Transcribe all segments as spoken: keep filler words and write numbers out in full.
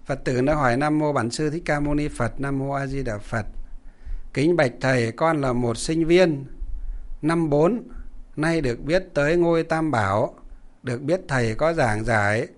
Phật tử nó hỏi: Nam mô Bản Sư Thích Ca Mâu Ni Phật. Nam mô A Di Đà Phật. Kính bạch thầy, con là một sinh viên năm bốn, nay được biết tới ngôi Tam Bảo, được biết thầy có giảng giải.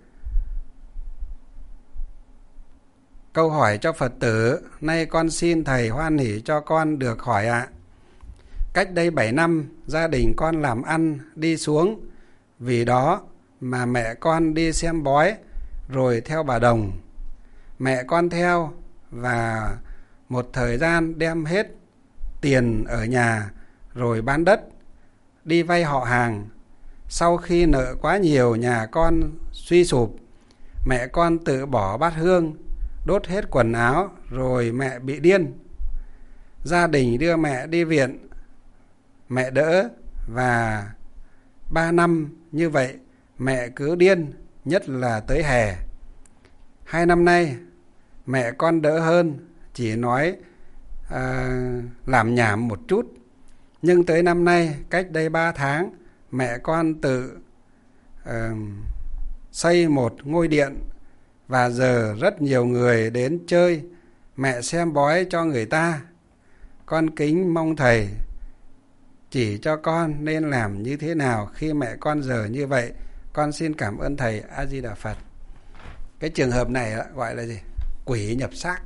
Câu hỏi cho Phật tử, nay con xin thầy hoan hỷ cho con được hỏi ạ. Cách đây bảy năm, gia đình con làm ăn đi xuống, vì đó mà mẹ con đi xem bói, rồi theo bà Đồng. Mẹ con theo và một thời gian đem hết tiền ở nhà rồi bán đất, đi vay họ hàng. Sau khi nợ quá nhiều, nhà con suy sụp, mẹ con tự bỏ bát hương, đốt hết quần áo, rồi mẹ bị điên. Gia đình đưa mẹ đi viện, mẹ đỡ, và ba năm như vậy mẹ cứ điên, nhất là tới hè. Hai năm nay mẹ con đỡ hơn, chỉ nói à, làm nhảm một chút. Nhưng tới năm nay, cách đây ba tháng, mẹ con tự à, xây một ngôi điện, và giờ rất nhiều người đến chơi, mẹ xem bói cho người ta. Con kính mong thầy chỉ cho con nên làm như thế nào khi mẹ con giờ như vậy. Con xin cảm ơn thầy. A Di Đà Phật. Cái trường hợp này gọi là gì? Quỷ nhập xác.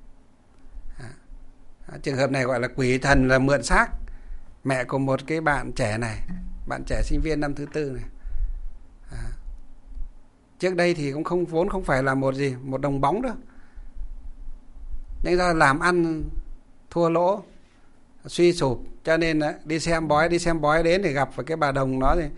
À, trường hợp này gọi là quỷ thần, là mượn xác. Mẹ của một cái bạn trẻ này, bạn trẻ sinh viên năm thứ tư này. À, trước đây thì cũng không vốn không phải là một gì một đồng bóng đâu, nhưng do làm ăn thua lỗ, suy sụp, cho nên đi xem bói đi xem bói đến thì gặp với cái bà Đồng nó thì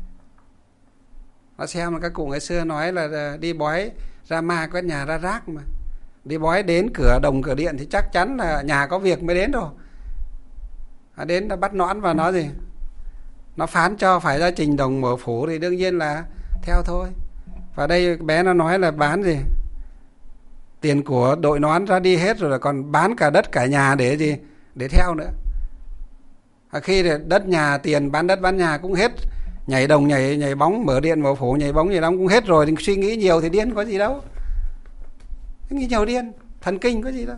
nó xem là các cụ ngày xưa nói là đi bói ra ma quét nhà ra rác, mà đi bói đến cửa đồng cửa điện thì chắc chắn là nhà có việc mới đến rồi. À, đến nó bắt nõn và nó gì nó phán cho phải ra trình đồng mở phủ thì đương nhiên là theo thôi. Và đây bé nó nói là bán gì tiền của đội nón ra đi hết rồi, là còn bán cả đất cả nhà để gì để theo nữa. À, khi đất nhà tiền bán đất bán nhà cũng hết, nhảy đồng nhảy nhảy bóng, mở điện mở phủ nhảy bóng nhảy đóng cũng hết rồi, thì suy nghĩ nhiều thì điên có gì đâu. Nghĩ nhiều điên, thần kinh có gì đâu.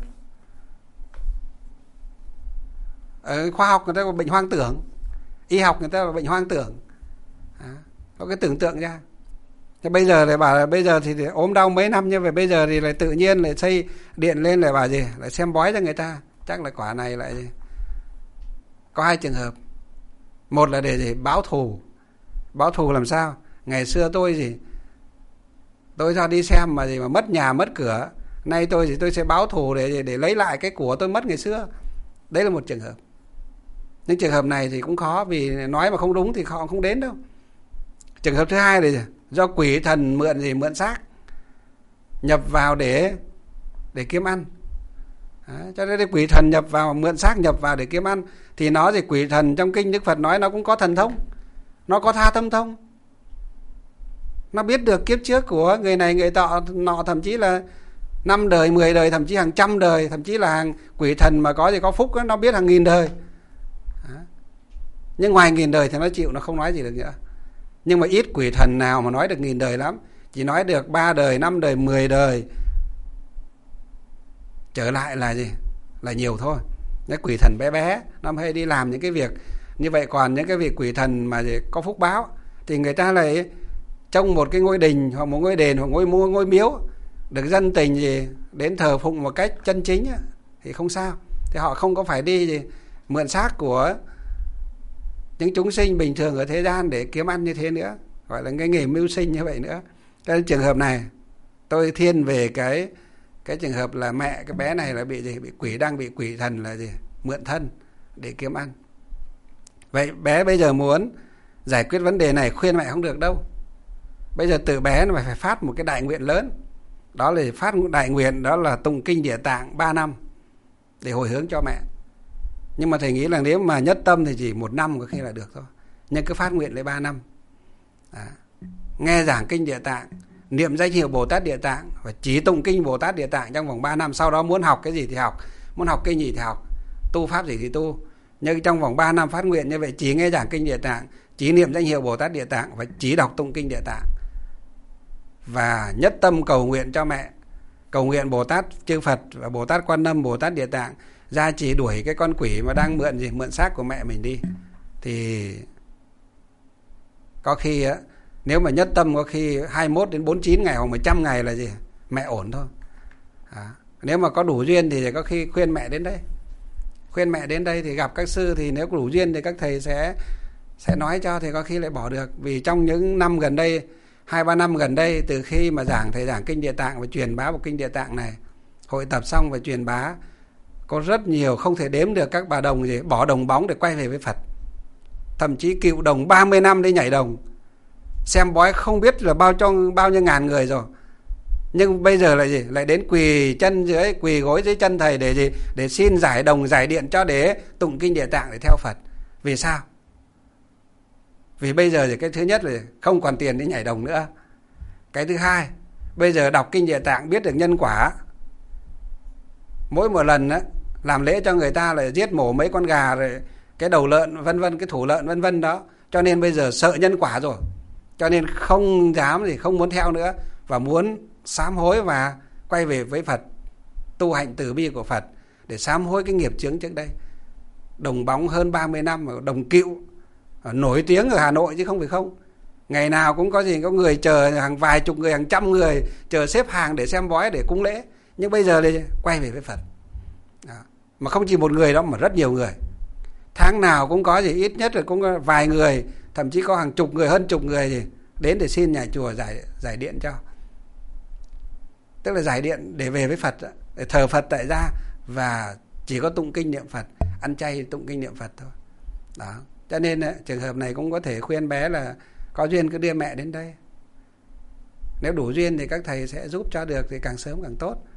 Ở khoa học người ta có bệnh hoang tưởng, y học người ta có bệnh hoang tưởng. À, có cái tưởng tượng ra. Thế bây giờ lại bảo là bây giờ thì ốm đau mấy năm như vậy, bây giờ thì lại tự nhiên lại xây điện lên lại bảo gì lại xem bói cho người ta. Chắc là quả này lại gì? Có hai trường hợp. Một là để gì báo thù. Báo thù làm sao? Ngày xưa tôi gì tôi ra đi xem mà gì mà mất nhà mất cửa, nay tôi thì tôi sẽ báo thù để để lấy lại cái của tôi mất ngày xưa. Đấy là một trường hợp. Nhưng trường hợp này thì cũng khó, vì nói mà không đúng thì họ không đến đâu. Trường hợp thứ hai là do quỷ thần mượn gì mượn xác nhập vào để để kiếm ăn. Đấy, cho nên quỷ thần nhập vào, mượn xác nhập vào để kiếm ăn, thì nó thì quỷ thần trong kinh Đức Phật nói nó cũng có thần thông, nó có tha tâm thông, nó biết được kiếp trước của người này người tọ nọ, thậm chí là năm đời mười đời, thậm chí hàng trăm đời, thậm chí là hàng quỷ thần mà có gì có phúc đó, nó biết hàng nghìn đời. Đấy. Nhưng ngoài nghìn đời thì nó chịu, nó không nói gì được nữa. Nhưng mà ít quỷ thần nào mà nói được nghìn đời lắm, chỉ nói được ba đời, năm đời, mười đời trở lại là gì là nhiều thôi. Cái quỷ thần bé bé nó hay đi làm những cái việc như vậy. Còn những cái việc quỷ thần mà gì có phúc báo thì người ta lại trông một cái ngôi đình hoặc một ngôi đền hoặc ngôi ngôi, ngôi miếu được dân tình gì đến thờ phụng một cách chân chính ấy, thì không sao. Thì họ không có phải đi gì mượn xác của những chúng sinh bình thường ở thế gian để kiếm ăn như thế nữa, gọi là cái nghề mưu sinh như vậy nữa. Cái trường hợp này tôi thiên về cái cái trường hợp là mẹ cái bé này là bị gì bị quỷ đang bị quỷ thần là gì mượn thân để kiếm ăn. Vậy bé bây giờ muốn giải quyết vấn đề này khuyên mẹ không được đâu. Bây giờ từ bé nó phải phát một cái đại nguyện lớn, đó là phát một đại nguyện, đó là tụng kinh Địa Tạng ba năm để hồi hướng cho mẹ. Nhưng mà thầy nghĩ là nếu mà nhất tâm thì chỉ một năm có khi là được thôi, nhưng cứ phát nguyện lấy ba năm. À, nghe giảng kinh Địa Tạng, niệm danh hiệu Bồ Tát Địa Tạng và chỉ tụng kinh Bồ Tát Địa Tạng trong vòng ba năm. Sau đó muốn học cái gì thì học, muốn học kinh gì thì học, tu pháp gì thì tu. Nhưng trong vòng ba năm phát nguyện như vậy, chỉ nghe giảng kinh Địa Tạng, chỉ niệm danh hiệu Bồ Tát Địa Tạng và chỉ đọc tụng kinh Địa Tạng, và nhất tâm cầu nguyện cho mẹ cầu nguyện Bồ Tát chư Phật và Bồ Tát Quan Âm, Bồ Tát Địa Tạng ra chỉ đuổi cái con quỷ mà đang mượn gì, mượn xác của mẹ mình đi. Thì có khi á, nếu mà nhất tâm có khi hai mươi mốt đến bốn mươi chín ngày hoặc một trăm ngày là gì, mẹ ổn thôi. À, nếu mà có đủ duyên thì có khi khuyên mẹ đến đây. Khuyên mẹ đến đây thì gặp các sư, thì nếu có đủ duyên thì các thầy sẽ sẽ nói cho, thì có khi lại bỏ được. Vì trong những năm gần đây, hai ba năm gần đây, từ khi mà giảng thầy giảng kinh Địa Tạng và truyền bá một kinh Địa Tạng này, hội tập xong và truyền bá, có rất nhiều không thể đếm được các bà đồng gì bỏ đồng bóng để quay về với Phật. Thậm chí cựu đồng ba mươi năm đi nhảy đồng, xem bói không biết là bao trong bao nhiêu ngàn người rồi, nhưng bây giờ lại gì, lại đến quỳ chân dưới, quỳ gối dưới chân thầy để gì, để xin giải đồng giải điện cho, để tụng kinh Địa Tạng để theo Phật. Vì sao? Vì bây giờ thì cái thứ nhất là không còn tiền đi nhảy đồng nữa. Cái thứ hai, bây giờ đọc kinh Địa Tạng biết được nhân quả. Mỗi một lần á, làm lễ cho người ta là giết mổ mấy con gà rồi cái đầu lợn vân vân, cái thủ lợn vân vân đó. Cho nên bây giờ sợ nhân quả rồi, cho nên không dám gì, không muốn theo nữa, và muốn sám hối và quay về với Phật, tu hạnh từ bi của Phật để sám hối cái nghiệp chướng trước đây. Đồng bóng hơn ba mươi năm, đồng cựu nổi tiếng ở Hà Nội chứ không phải không. Ngày nào cũng có gì, có người chờ hàng vài chục người, hàng trăm người chờ xếp hàng để xem bói, để cúng lễ. Nhưng bây giờ thì quay về với Phật đó. Mà không chỉ một người đó mà rất nhiều người. Tháng nào cũng có gì, ít nhất là cũng có vài người, thậm chí có hàng chục người, hơn chục người gì đến để xin nhà chùa giải, giải điện cho. Tức là giải điện để về với Phật, để thờ Phật tại gia, và chỉ có tụng kinh niệm Phật, ăn chay tụng kinh niệm Phật thôi đó. Cho nên trường hợp này cũng có thể khuyên bé là có duyên cứ đưa mẹ đến đây. Nếu đủ duyên thì các thầy sẽ giúp cho được, thì càng sớm càng tốt.